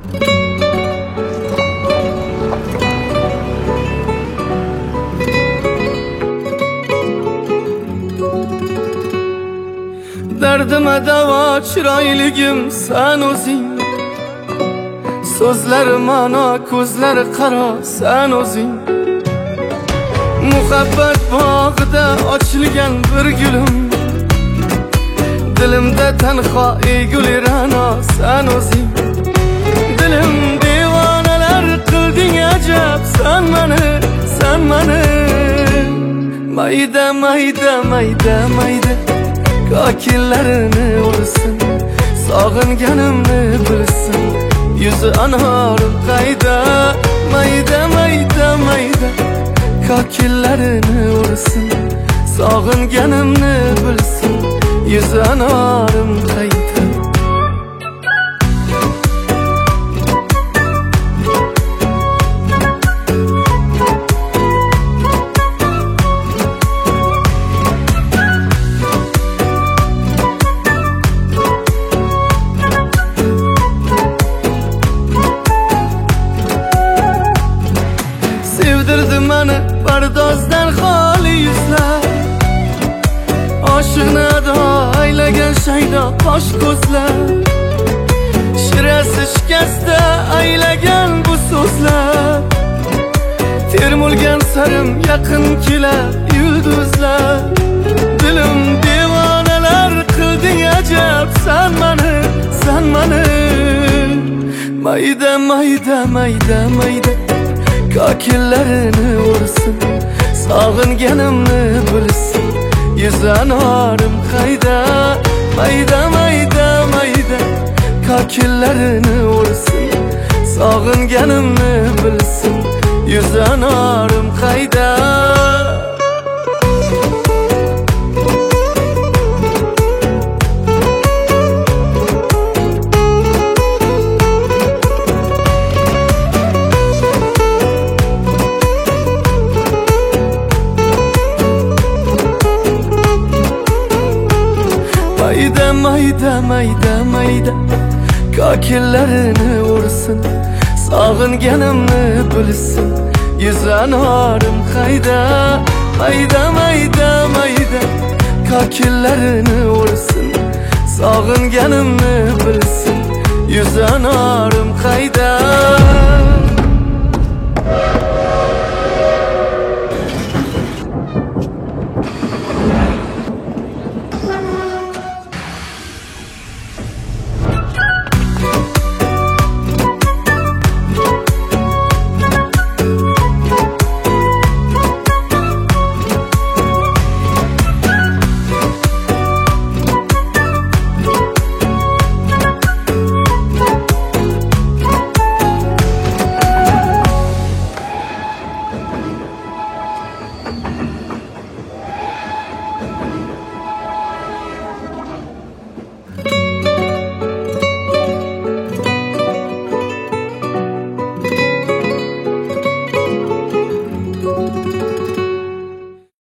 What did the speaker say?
Dardime davo chiroyligim sen o'zing, so'zlari ma'no, ko'zlari qaro sen o'zing. Muhabbat bog'ida ochilgan bir gulim, dilimda tanho ey guli ra'no sen o'zing. Dilim devonalar qilding ajab, sen mani mayda mayda mayda mayda kokillarini ursin, sog'inganimni bilsin, yuzi anorim qayda. Mayda mayda mayda kokillarini ursin, sog'inganimni bilsin, yuzi anorim qayda. Sevdirdi meni pardozdan xoli yuzlar, oshiqni ado aylagan shaydo qosh ko'zlar, shirasi shikasta aylagan bu so'zlar, termulgan sarim yaqin kelar yulduzlar. Dilim devonalar qilding ajab, sen mani mayda mayda mayda mayda kokillarini ursin, sog'inganimni bilsin, yuzi anorim qayda. Mayda mayda mayda kokillarini ursin, sog'inganimni bilsin, yuzi anorim qayda. Mayda mayda mayda mayda kokillarini ursin, sog'inganimni bilsin, yuzi anorim qayda. Mayda mayda mayda kokillarini ursin, sog'inganimni bilsin, yuzi anorim qayda.